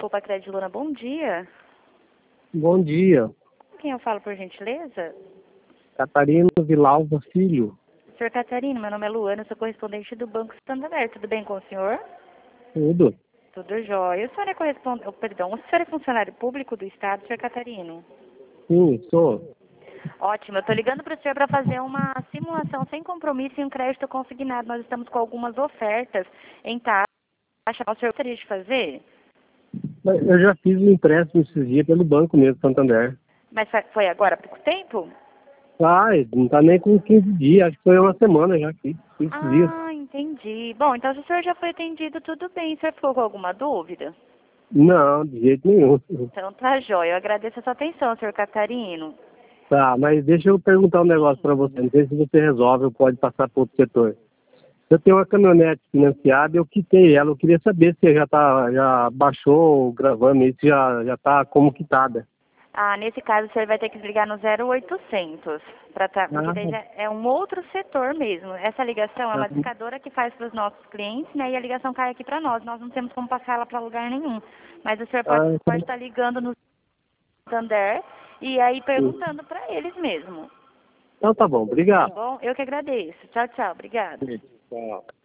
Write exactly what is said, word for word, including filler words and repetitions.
Copa Crédito Luna, bom dia. Bom dia. Quem eu falo, por gentileza? Catarino Vilalva Filho. Senhor Catarino, meu nome é Luana, sou correspondente do Banco Santander. Tudo bem com o senhor? Tudo. Tudo jóia. O senhor é correspondente, oh, perdão, o senhor é funcionário público do Estado, senhor Catarino? Sim, sou. Ótimo, eu estou ligando para o senhor para fazer uma simulação sem compromisso e um crédito consignado. Nós estamos com algumas ofertas em taxa. O senhor gostaria de fazer? Mas eu já fiz um empréstimo esses dias pelo banco mesmo, Santander. Mas foi agora há pouco tempo? Ah, não tá nem com quinze dias, acho que foi uma semana já aqui, quinze dias. Ah, entendi. Bom, então se o senhor já foi atendido, tudo bem. O senhor ficou com alguma dúvida? Não, de jeito nenhum. Então tá jóia. Eu agradeço a sua atenção, senhor Catarino. Tá, mas deixa eu perguntar um negócio para você, não sei se você resolve ou pode passar para outro setor. Eu tenho uma caminhonete financiada, eu quitei ela, eu queria saber se já tá, já baixou o gravame, se já, já tá como quitada. Ah, nesse caso o senhor vai ter que ligar no zero oitocentos, pra tá, porque Ah, daí já é um outro setor mesmo. Essa ligação é uma ah, discadora que faz para os nossos clientes, né? E a ligação cai aqui para nós. Nós não temos como passar ela para lugar nenhum. Mas o senhor pode ah, pode estar ligando no Santander e aí perguntando para eles mesmo. então tá bom, Tá obrigado. bom? Eu que agradeço. Tchau, tchau. Obrigada. Tchau.